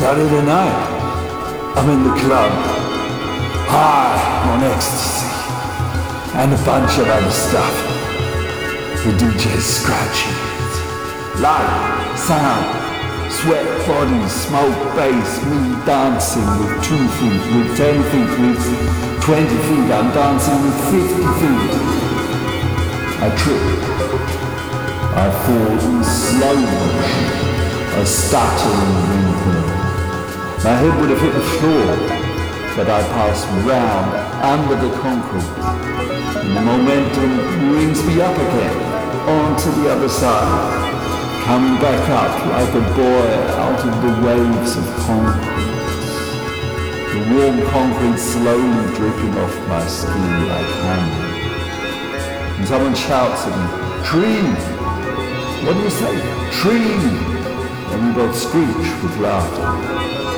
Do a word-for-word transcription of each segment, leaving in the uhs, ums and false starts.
Saturday night, I'm in the club, high on ecstasy, and a bunch of other stuff. The D J's scratching it. Light, sound, sweat bodies, smoke bass, me dancing with two feet, with ten feet, with twenty feet. I'm dancing with fifty feet. I trip. I fall in slow motion, a stuttering whimper. My head would have hit the floor, but I pass round under the concrete, and the momentum brings me up again, onto the other side, coming back up like a boy out of the waves of concrete. The warm concrete slowly dripping off my skin like honey. And someone shouts at me, "Tree!" What do you say? "Tree!" And we both screech with laughter.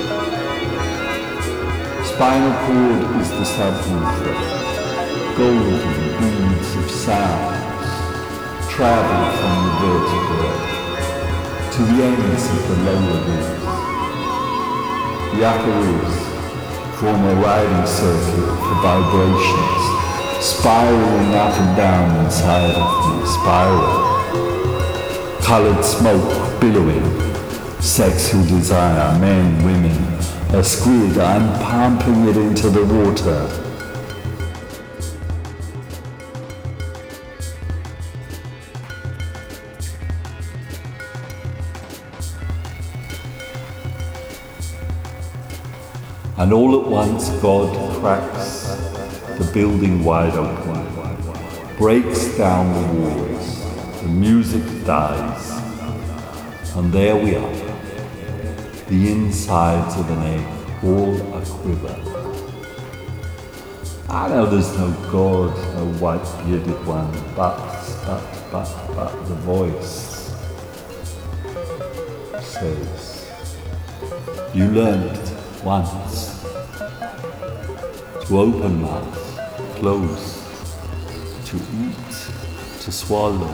Spinal cord is the subwoofer, golden beads of sounds travel from the vertebrae to the ends of the lower ribs. The upper ribs form a riding circuit for vibrations, spiraling up and down inside of me, spiral. Colored smoke billowing, sexual desire, men, women. A squid, I'm pumping it into the water. And all at once God cracks the building wide open, breaks down the walls, the music dies, and there we are. The insides of an egg, all a quiver. I know there's no God, no white-bearded one, but, but, but, but the voice says, you learned once to open mouth, close, to eat, to swallow,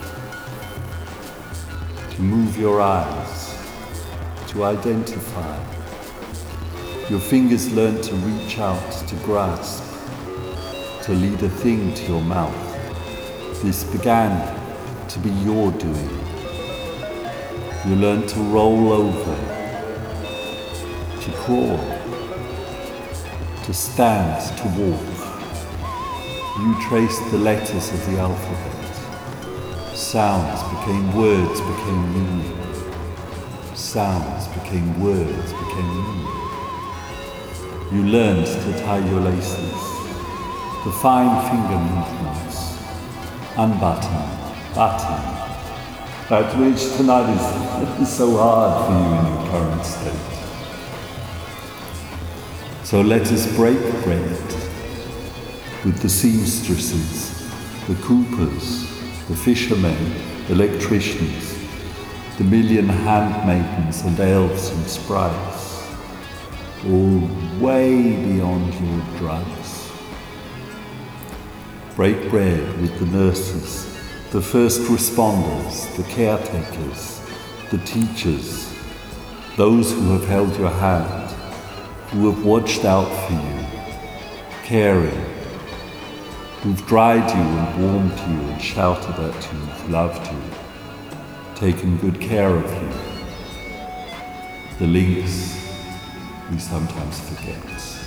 to move your eyes, to identify. Your fingers learn to reach out, to grasp, to lead a thing to your mouth. This began to be your doing. You learn to roll over, to crawl, to stand, to walk. You traced the letters of the alphabet. Sounds became words, became meaning. Sounds became words, became meaning. You learned to tie your laces, the fine finger movements, unbutton, button, that which tonight is so hard for you in your current state. So let us break bread with the seamstresses, the coopers, the fishermen, the electricians, the million handmaidens and elves and sprites, all way beyond your drugs. Break bread with the nurses, the first responders, the caretakers, the teachers, those who have held your hand, who have watched out for you, caring, who've dried you and warmed you and shouted at you, loved you, taken good care of you. The links we sometimes forget.